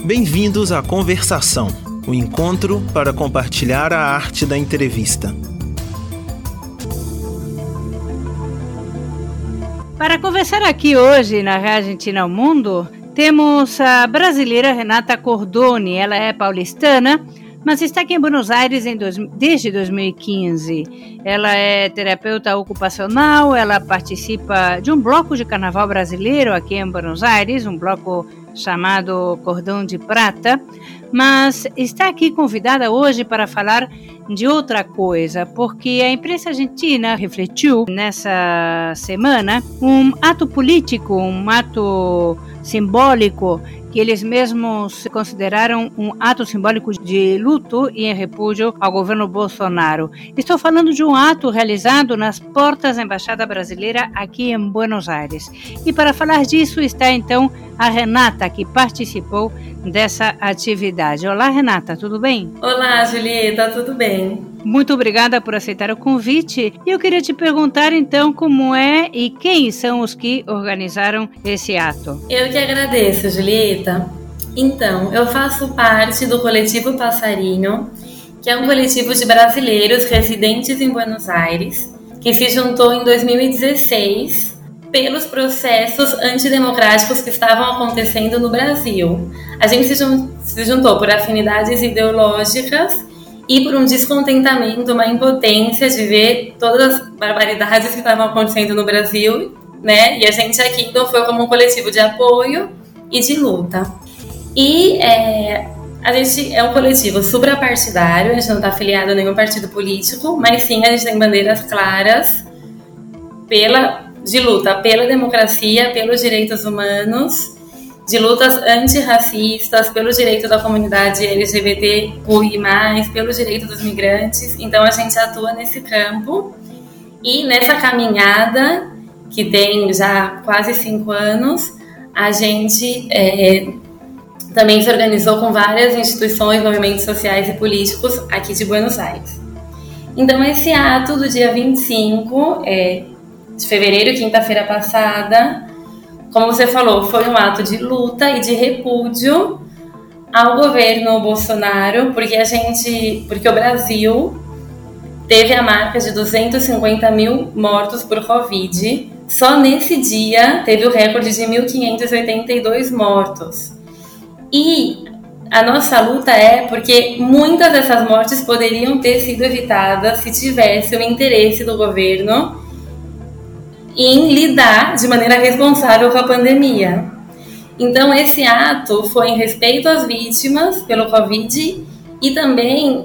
Bem-vindos à Conversação, o encontro para compartilhar a arte da entrevista. Para conversar aqui hoje na Argentina ao Mundo, temos a brasileira Renata Cordoni. Ela é paulistana, mas está aqui em Buenos Aires desde 2015. Ela é terapeuta ocupacional, ela participa de um bloco de carnaval brasileiro aqui em Buenos Aires, um bloco chamado Cordão de Prata, mas está aqui convidada hoje para falar de outra coisa, porque a imprensa argentina refletiu nessa semana um ato político, um ato simbólico que eles mesmos consideraram um ato simbólico de luto e em repúdio ao governo Bolsonaro. Estou falando de um ato realizado nas portas da Embaixada Brasileira aqui em Buenos Aires. E para falar disso está então a Renata, que participou dessa atividade. Olá, Renata, tudo bem? Olá, Julieta, tudo bem? Muito obrigada por aceitar o convite. E eu queria te perguntar então como é e quem são os que organizaram esse ato. Eu que agradeço, Julieta. Então, eu faço parte do coletivo Passarinho, que é um coletivo de brasileiros residentes em Buenos Aires, que se juntou em 2016 pelos processos antidemocráticos que estavam acontecendo no Brasil. A gente se juntou por afinidades ideológicas e por um descontentamento, uma impotência de ver todas as barbaridades que estavam acontecendo no Brasil, né? E a gente aqui então foi como um coletivo de apoio e de luta. E a gente é um coletivo suprapartidário, a gente não está afiliado a nenhum partido político, mas sim a gente tem bandeiras claras de luta pela democracia, pelos direitos humanos, de lutas antirracistas, pelo direito da comunidade LGBTQI+, pelo direito dos migrantes. Então a gente atua nesse campo e nessa caminhada que tem já quase 5 anos, a gente também se organizou com várias instituições, movimentos sociais e políticos aqui de Buenos Aires. Então esse ato do dia 25 de fevereiro, quinta-feira passada, como você falou, foi um ato de luta e de repúdio ao governo Bolsonaro, porque o Brasil teve a marca de 250 mil mortos por Covid. Só nesse dia teve o recorde de 1.582 mortos. E a nossa luta porque muitas dessas mortes poderiam ter sido evitadas se tivesse o interesse do governo em lidar de maneira responsável com a pandemia. Então esse ato foi em respeito às vítimas pelo Covid e também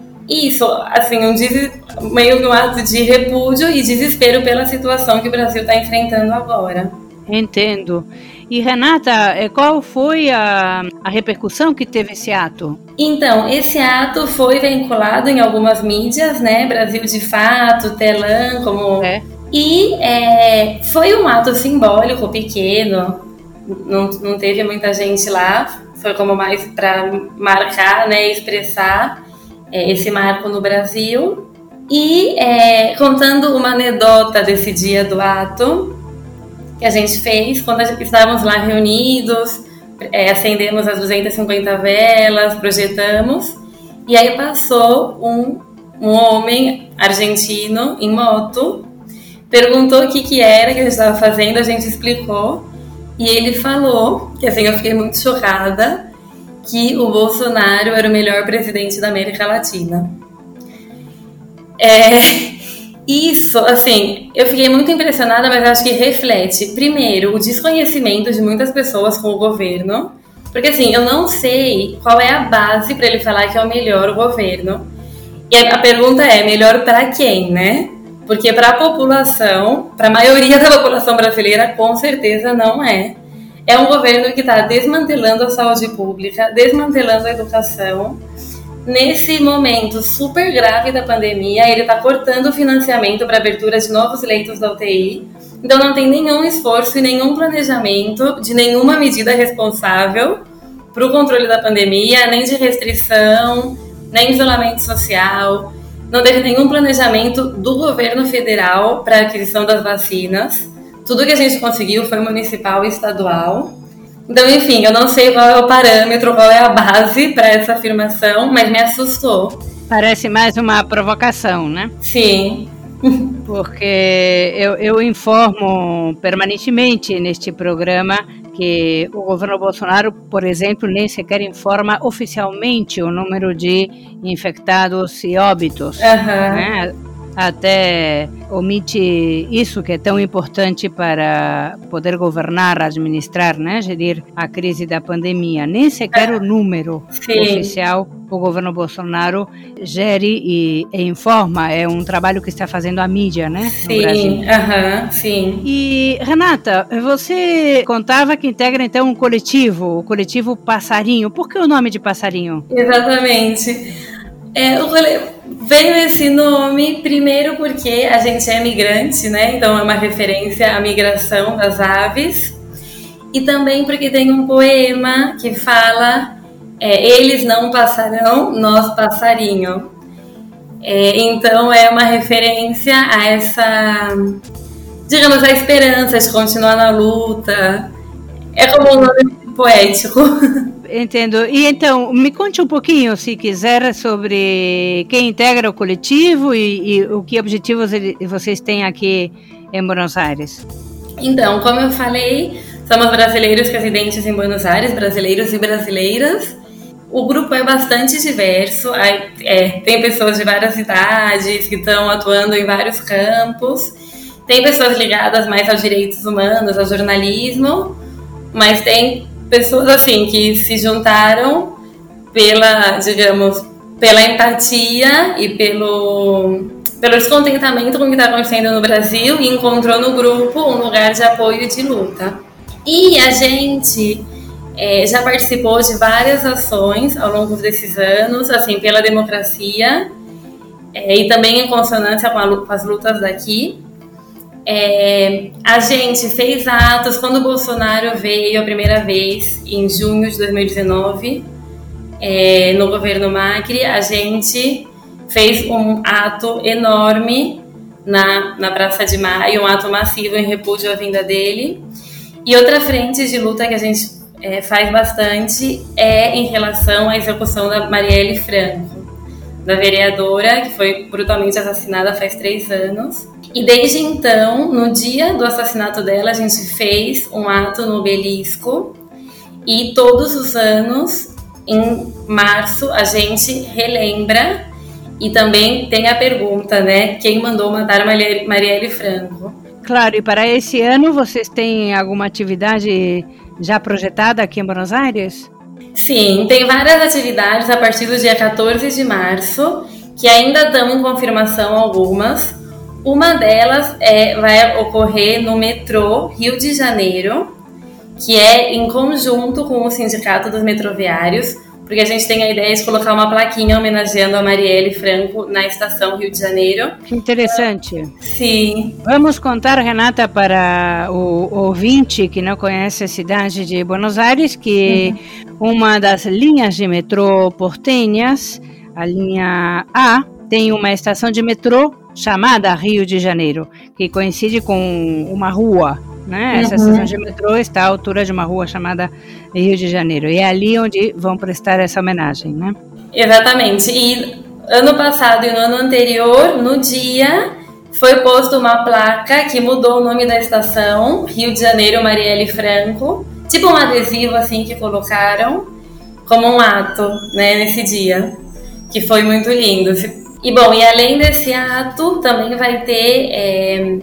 meio que um ato de repúdio e desespero pela situação que o Brasil está enfrentando agora. Entendo. E Renata, qual foi a repercussão que teve esse ato? Então, esse ato foi vinculado em algumas mídias, né? Brasil de Fato, Telam, como... E foi um ato simbólico, pequeno, não teve muita gente lá, foi como mais para marcar, né, expressar esse marco no Brasil. E contando uma anedota desse dia do ato que a gente fez, quando estávamos lá reunidos, acendemos as 250 velas, projetamos, e aí passou um homem argentino em moto, perguntou o que era que a gente estava fazendo, a gente explicou, e ele falou, que assim, eu fiquei muito chocada, que o Bolsonaro era o melhor presidente da América Latina. Isso, assim, eu fiquei muito impressionada, mas acho que reflete, primeiro, o desconhecimento de muitas pessoas com o governo, porque assim, eu não sei qual é a base para ele falar que é o melhor governo, e a pergunta é, melhor para quem, né? Porque para a população, para a maioria da população brasileira, com certeza não é. É um governo que está desmantelando a saúde pública, desmantelando a educação. Nesse momento super grave da pandemia, ele está cortando o financiamento para a abertura de novos leitos da UTI. Então não tem nenhum esforço e nenhum planejamento de nenhuma medida responsável para o controle da pandemia, nem de restrição, nem isolamento social. Não teve nenhum planejamento do governo federal para a aquisição das vacinas. Tudo que a gente conseguiu foi municipal e estadual. Então, enfim, eu não sei qual é o parâmetro, qual é a base para essa afirmação, mas me assustou. Parece mais uma provocação, né? Sim. Porque eu informo permanentemente neste programa que o governo Bolsonaro, por exemplo, nem sequer informa oficialmente o número de infectados e óbitos, né? Até omite isso que é tão importante para poder governar, administrar, né? Gerir a crise da pandemia. Nem sequer o número oficial o governo Bolsonaro gere e informa. É um trabalho que está fazendo a mídia, né? No Brasil. Sim. E, Renata, você contava que integra, então, o coletivo Passarinho. Por que o nome de Passarinho? Exatamente. Veio esse nome primeiro porque a gente é migrante, né? Então é uma referência à migração das aves. E também porque tem um poema que fala eles não passarão, nós passarinho. Então é uma referência a essa, digamos, a esperança de continuar na luta. É como um nome poético. Entendo. E então, me conte um pouquinho, se quiser, sobre quem integra o coletivo e o que objetivos vocês têm aqui em Buenos Aires. Então, como eu falei, somos brasileiros residentes em Buenos Aires, brasileiros e brasileiras. O grupo é bastante diverso, tem pessoas de várias idades que estão atuando em vários campos, tem pessoas ligadas mais aos direitos humanos, ao jornalismo, mas tem pessoas assim que se juntaram pela empatia e pelo descontentamento com o que está acontecendo no Brasil e encontrou no grupo um lugar de apoio e de luta. E a gente já participou de várias ações ao longo desses anos, assim, pela democracia e também em consonância com as lutas daqui. A gente fez atos quando o Bolsonaro veio a primeira vez, em junho de 2019, no governo Macri. A gente fez um ato enorme na Praça de Maio, um ato massivo em repúdio à vinda dele. E outra frente de luta que a gente faz bastante em relação à execução da Marielle Franco, da vereadora que foi brutalmente assassinada faz 3 anos. E desde então, no dia do assassinato dela, a gente fez um ato no Obelisco e todos os anos, em março, a gente relembra e também tem a pergunta, né? Quem mandou matar Marielle Franco? Claro, e para esse ano vocês têm alguma atividade já projetada aqui em Buenos Aires? Sim, tem várias atividades a partir do dia 14 de março, que ainda estão em confirmação algumas. Uma delas vai ocorrer no metrô Rio de Janeiro, que é em conjunto com o Sindicato dos Metroviários, porque a gente tem a ideia de colocar uma plaquinha homenageando a Marielle Franco na estação Rio de Janeiro. Que interessante. Sim. Vamos contar, Renata, para o ouvinte que não conhece a cidade de Buenos Aires, que uma das linhas de metrô portenhas, a linha A, tem uma estação de metrô chamada Rio de Janeiro, que coincide com uma rua, né? Essa estação de metrô está à altura de uma rua chamada Rio de Janeiro, e é ali onde vão prestar essa homenagem, né? Exatamente. E ano passado e no ano anterior, no dia, foi posto uma placa que mudou o nome da estação, Rio de Janeiro Marielle Franco, tipo um adesivo assim que colocaram como um ato, né, nesse dia, que foi muito lindo. E bom, e além desse ato, também vai ter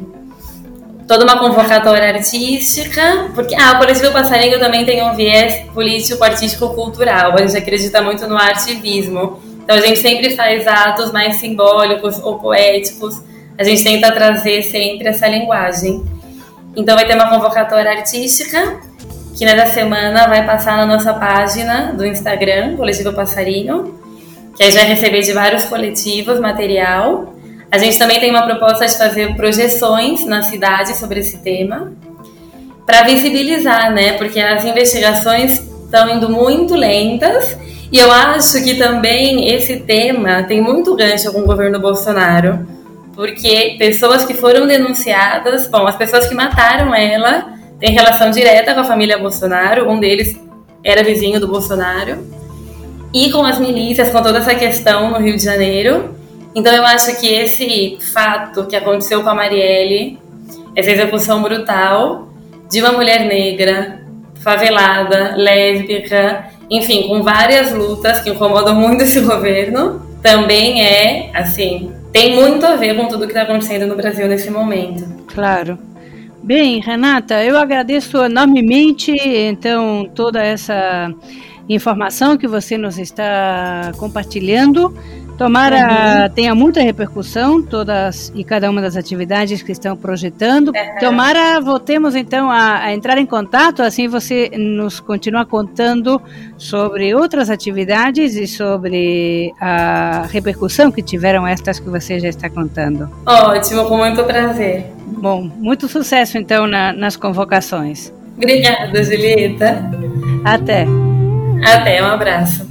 toda uma convocatória artística, porque o Coletivo Passarinho também tem um viés político, artístico, cultural. A gente acredita muito no artivismo. Então a gente sempre faz atos mais simbólicos ou poéticos. A gente tenta trazer sempre essa linguagem. Então vai ter uma convocatória artística, que nessa semana vai passar na nossa página do Instagram, Coletivo Passarinho, que a gente vai receber de vários coletivos material. A gente também tem uma proposta de fazer projeções na cidade sobre esse tema, para visibilizar, né? Porque as investigações estão indo muito lentas, e eu acho que também esse tema tem muito gancho com o governo Bolsonaro, porque pessoas que foram denunciadas, as pessoas que mataram ela tem relação direta com a família Bolsonaro, um deles era vizinho do Bolsonaro, e com as milícias, com toda essa questão no Rio de Janeiro. Então eu acho que esse fato que aconteceu com a Marielle, essa execução brutal de uma mulher negra, favelada, lésbica, enfim, com várias lutas que incomodam muito esse governo, também tem muito a ver com tudo que está acontecendo no Brasil nesse momento. Claro. Bem, Renata, eu agradeço enormemente, então, toda essa informação que você nos está compartilhando. Tomara tenha muita repercussão, todas e cada uma das atividades que estão projetando. Tomara voltemos então a entrar em contato, assim você nos continua contando sobre outras atividades e sobre a repercussão que tiveram estas que você já está contando. Ótimo, com muito prazer. Bom, muito sucesso então nas convocações. Obrigada, Julieta. Até, um abraço.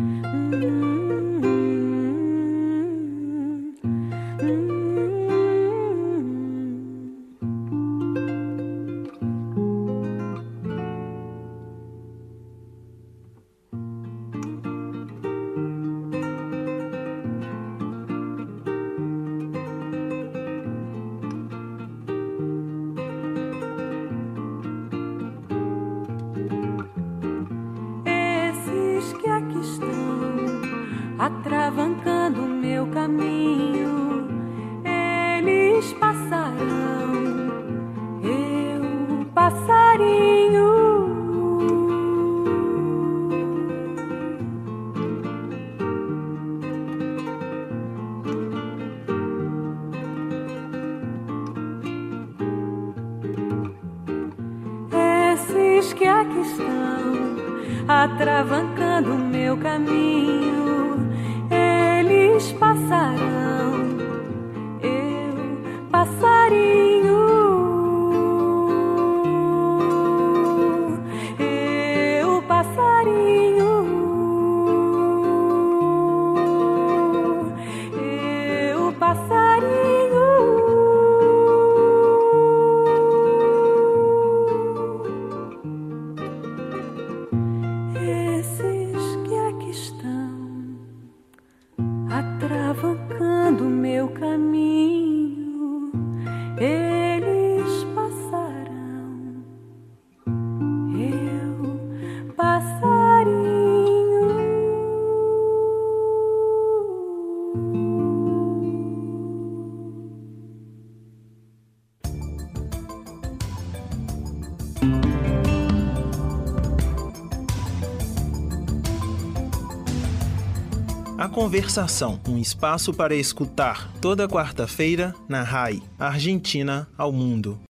Atravancando o meu caminho, eles passarão, eu passarinho. Esses que aqui estão, atravancando o meu caminho, eles passarão, eu passarinho, eu passarinho, eu passarinho. Esses que aqui estão, atravancando o meu caminho, eles passarão, eu passarinho. A Conversação, um espaço para escutar, toda quarta-feira na RAI, Argentina ao Mundo.